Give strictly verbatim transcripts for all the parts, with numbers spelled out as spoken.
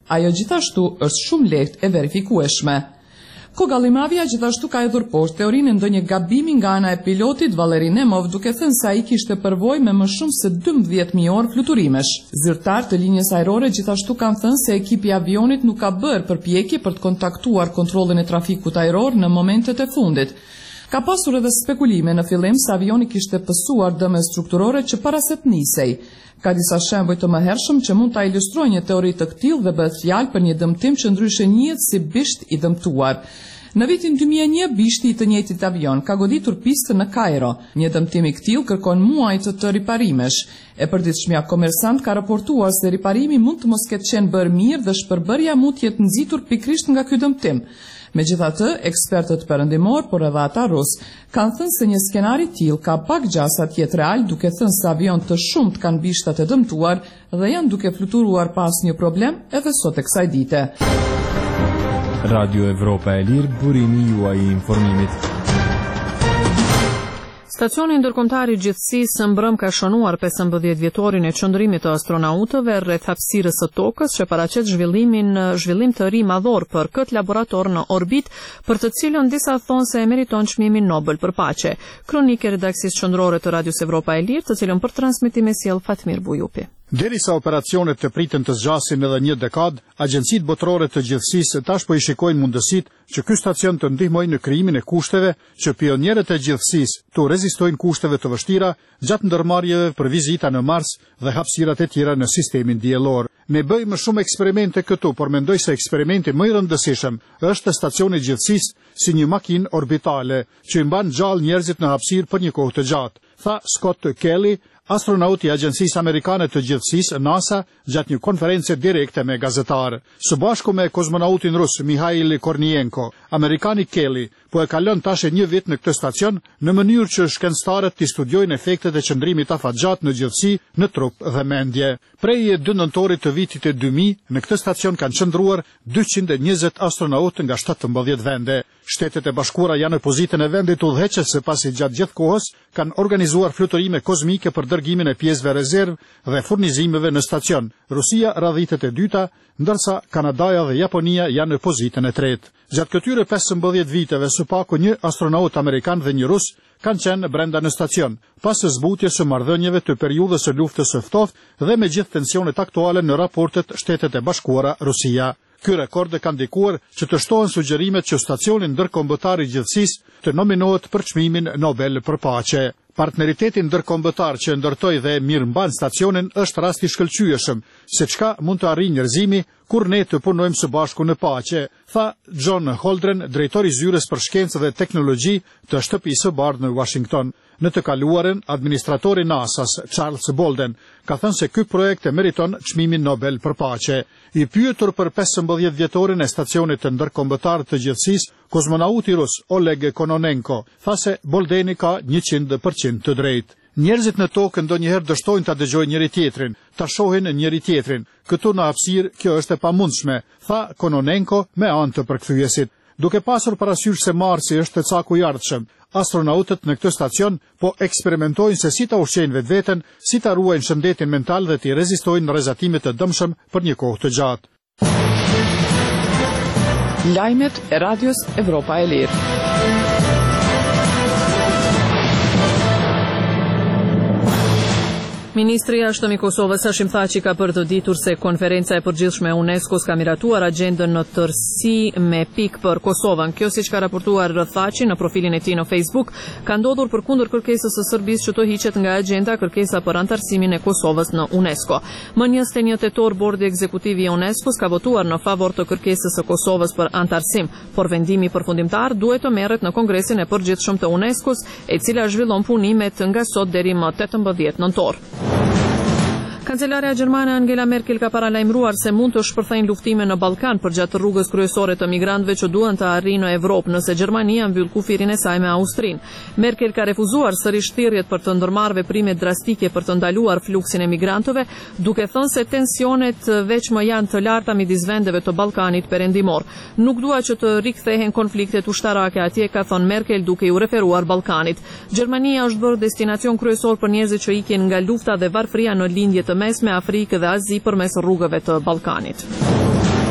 Ajo gjithashtu është shumë lehtë e verifikueshme. Kogallimavia gjithashtu ka hedhur poshtë teorinë e ndonjë gabimi nga ana e pilotit Valery Nemov, duke thënë se ai kishte përvojë me më shumë se dymbëdhjetë mijë orë fluturimesh. Zyrtarët të linjës ajrore gjithashtu kanë thënë se ekipi i avionit nuk ka bërë përpjekje për të kontaktuar kontrollin e trafikut ajror në momentet e fundit. Ka pasur edhe spekulime në fillim se avioni kishte pësuar dëme strukturore që para se të nisej. Ka disa shembuj të mëhershëm që mund ta ilustrojnë një teori të këtillë dhe bëhet fjalë për një dëmtim që ndryshe njihet si bisht i dëmtuar. Në vitin dy mijë e një, bishti i të njëjtit avion ka goditur pistën në Kairo. Një dëmtim i këtillë kërkon muaj të të riparimesh. E përditshmja komersant ka raportuar se riparimi mund të mos ketë qenë bërë mirë dhe shpërbërja mund të jetë nxitur pikërisht nga ky dëmtim. Megjithatë, ekspertët perëndimor, por edhe ata rus, kanë thënë se një skenar i tillë ka pak gjasa të jetë real, duke thënë se avion të shumt kanë bishtat e dëmtuar dhe janë duke fluturuar pas një problem edhe sot e kësaj dite. Radio Evropa e Lirë, burimi juaj i informimit. Stacioni ndërkombëtar i gjithësisë së mbrëm ka shënuar pesëmbëdhjetë vjetorin e qëndrimit të astronautëve rreth hapësirës së tokës, që paraqet zhvillimin zhvillim të ri madhor për këtë laborator në orbit, për të cilën disa thonë se e meriton çmimin Nobel për paqe. Kronikë e redaksisë qendrore të Radios Evropa e Lirë, të cilën për transmetim e sjell Fatmir Bujupi. Derisa operacionet të pritën të zgjasin edhe një dekadë, agjencitë botërore të gjithësisë tash po i shikojnë mundësitë që ky stacion të ndihmojë në krijimin e kushteve që pionierët e gjithësisë të rezistojnë kushteve të vështira gjatë ndërmarrjeve për vizita në Mars dhe hapësirat e tjera në sistemin diellor. Ne bëjmë shumë eksperimente këtu, por mendoj se eksperimenti më i rëndësishëm është stacioni i gjithësisë si një makinë orbitale që i mban gjallë njerëzit në hapësirë për një kohë të gjatë, tha Scott Kelly, astronaut i Agjencisë Amerikane të Gjithësisë NASA, gjatë një konference direkte me gazetarë. Së bashku me kozmonautin rus Mikhail Kornienko, Amerikani Kelly po e kalon tash një vit në këtë stacion në mënyrë që shkencëtarët të studiojnë efektet e qëndrimit afatgjat në gjithësi, në trup dhe mendje. Prej dy nëntorit të vitit e dy mijë, në këtë stacion kanë qëndruar dyqind e njëzet astronautë nga shtatëmbëdhjetë vende. Shtetet e Bashkuara janë në pozitën e vendit udhëheqës se pasi gjatë gjithë kohës kanë organizuar fluturime kozmike për dërgimin e pjesëve rezervë dhe furnizimeve në stacion. Rusia radhitet e dyta, ndërsa Kanadaja dhe Japonia janë në pozitën e tretë. Gjatë këtyre pesëmbëdhjetë viteve, së paku një astronaut amerikan dhe një rus kanë qenë brenda në stacion, pas së zbutjes së marrëdhënieve të periudhës së luftës së ftohtë dhe me gjithë tensionet aktuale në raportet Shtetet e Bashkuara Rusia. Ky rekord ka ndikuar që të shtohen sugjerimet që stacioni ndërkombëtar i gjithësisë të nominohet për çmimin Nobel për paqe. Partneriteti ndërkombëtar që ndërtoi dhe mirëmban stacionin është rast i shkëlqyeshëm se çka mund të arrijë njerëzimi kur ne të punojmë së bashku në paqe, tha John Holdren, drejtori i zyrës për shkencë dhe teknologji të shtëpisë së bardhë në Washington. Në të kaluarën, administratori NASA-s, Charles Bolden, ka thënë se ky projekt e meriton çmimin Nobel për paqe. I pyetur për pesëmbëdhjetë vjetorin e stacionit të ndërkombëtar të gjithësisë, kozmonauti rus Oleg Kononenko tha se Boldeni ka njëqind përqind të drejtë. Njerëzit në tokë ndonjëherë dështojnë ta dëgjojnë njëri tjetrin, ta shohin njëri tjetrin. Këtu në hapësirë kjo është e pamundshme, tha Kononenko me anë të përkthyesit. Duke pasur parasysh se Marsi është caku i ardhshëm, astronautët në këtë stacion po eksperimentojnë se si ta ushqejnë vetveten, si ta ruajnë shëndetin mental dhe të rezistojnë rrezatimet të dëmshëm për një kohë të gjatë. Lajmet e Radios Evropa e Lirë. Ministri i Jashtëm i Kosovës Hashim Thaçi ka për të ditur se konferenca e përgjithshme e UNESCO-s ka miratuar agjendën në tërësi me pikë për Kosovën. Kjo, siç ka raportuar Thaçi në profilin e tij në Facebook, ka ndodhur përkundër kërkesës së Serbisë që të hiqet nga agjenda kërkesa për antarësimin e Kosovës në UNESCO. Më njëzet e një tetor, bordi ekzekutiv i UNESCO-s ka votuar në favor të kërkesës së Kosovës për antarësim, por vendimi përfundimtar duhet të merret në Kongresin e Përgjithshëm të UNESCO-s, e cila zhvillon punimet nga sot deri më tetëmbëdhjetë nëntor. Kancelarja gjermane Angela Merkel ka paralajmëruar se mund të shpërthejnë luftime në Ballkan përgjatë rrugës kryesore të migrantëve që duan të arrijnë në Evropë nëse Gjermania mbyll kufirin e saj me Austrinë. Merkel ka refuzuar sërish thirrjet për të ndërmarrë veprime drastike për të ndaluar fluksin e migrantëve, duke thënë se tensionet veç më janë të larta midis vendeve të Ballkanit perëndimor. Nuk dua që të rikthehen konfliktet ushtarake atje, ka thënë Merkel duke u referuar Ballkanit. Gjermania është bërë destinacion kryesor për njerëzit që ikin nga lufta dhe varfëria në lindje të mesme Afrikë dhe Azi përmes rrugëve të Ballkanit.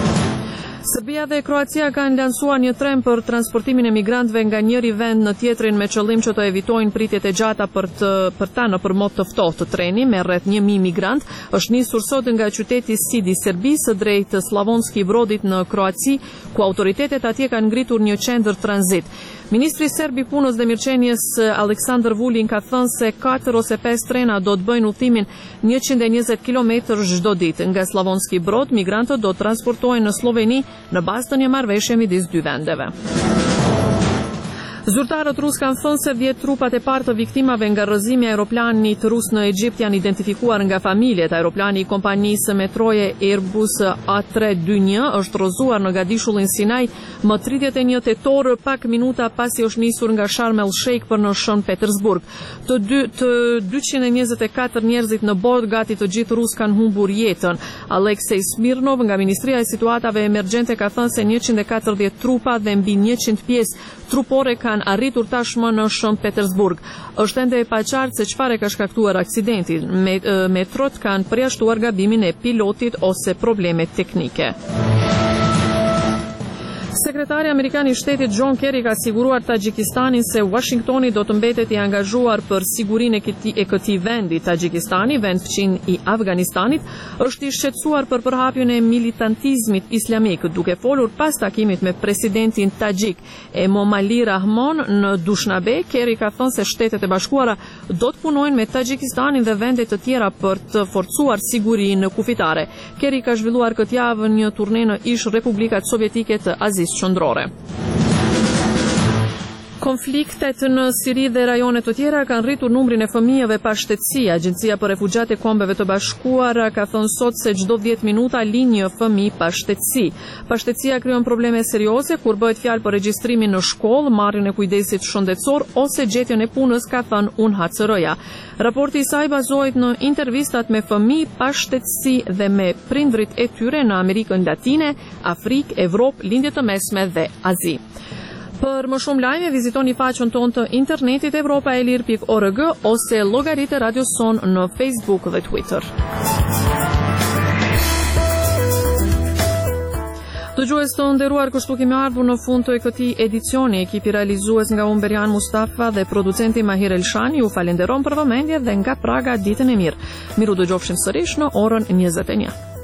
Serbia dhe Kroacia kanë lansuar një tren për transportimin e migrantëve nga njëri vend në tjetrin me qëllim që të evitojnë pritjet e gjata për të për ta në përmot të ftohtë. Treni me rreth një mijë migrant është nisur sot nga qyteti Sidi i Serbisë drejt Slavonski Brodit në Kroaci, ku autoritetet atje kanë ngritur një qendër tranzit. Ministri serb i punës dhe mirëqenies Aleksandar Vulin ka thënë se katër ose pesë trena do të bëjnë udhimin njëqind e njëzet kilometër çdo ditë. Nga Slavonski Brod, migrantët do të transportohen në Sloveni në bazë të një marrëveshje midis dy vendeve. Zyrtarët rusë kanë thënë se dhjetë trupat e parë të viktimave nga rrëzimi i aeroplanit rus në Egjipt janë identifikuar nga familjet. Aeroplani i kompanisë metroje Airbus A tre dy një është rrëzuar në Gadishullin Sinai më tridhjetë e një tetor, pak minuta pasi është nisur nga Sharm el Sheikh për në Shën Petersburg. Të, dy, të dyqind e njëzet e katër njerëzit në bord, gati të gjithë rus kanë humbur jetën. Aleksej Smirnov nga Ministria e Situatave Emergjente ka thënë se njëqind e katërdhjetë trupa dhe mbi njëqind pjesë trupore kanë arritur tashmë në Shën Petersburg. Është ende e paqartë se çfarë ka shkaktuar aksidentin. Metrot kanë përjashtuar gabimin e pilotit ose probleme teknike. Sekretari amerikan i shtetit John Kerry ka siguruar Tagjikistanin se Washingtoni do të mbetet i angazhuar për sigurinë e këtij e këtij vendi. Tagjikistani, vend fqin i Afganistanit, është i shqetësuar për përhapjen e militantizmit islamik, duke folur pas takimit me presidentin tagjik Emomali Rahmon në Dushanbe. Kerry ka thënë se Shtetet e Bashkuara do të punojnë me Tagjikistanin dhe vende të tjera për të forcuar sigurinë kufitare. Kerry ka zhvilluar këtë javë një turne në ish Republikat Sovjetike të Azisë Qendrore. Konfliktet në Siri dhe rajone të tjera kanë rritur numrin e fëmijëve pa shtetësi. Agjencia për Refugjat e Kombeve të Bashkuara ka thënë sot se çdo dhjetë minuta lin një fëmijë pa shtetësi. Pashtetësia krijon probleme serioze kur bëhet fjalë për regjistrimin në shkollë, marrjen e kujdesit shëndetësor ose gjetjen e punës, ka thënë U N H C R-ja. Raporti i saj bazohet në intervistat me fëmijë pa shtetësi dhe me prindrit e tyre në Amerikën Latine, Afrikë, Evropë, Lindje të Mesme dhe Azi. Për më shumë lajme, vizitoni faqen tonë të internetit evropaelir pikë org ose llogaritë Radio Son në Facebook dhe Twitter. Dëgjues të nderuar, kështu kemi ardhur në fund të këtij edicioni. Ekipi realizues nga unë Berian Mustafa dhe producenti Mahir Elshani ju falenderon për vëmendje dhe nga Praga ditën e mirë. Miru dëgjofshim sërish në orën njëzet e një.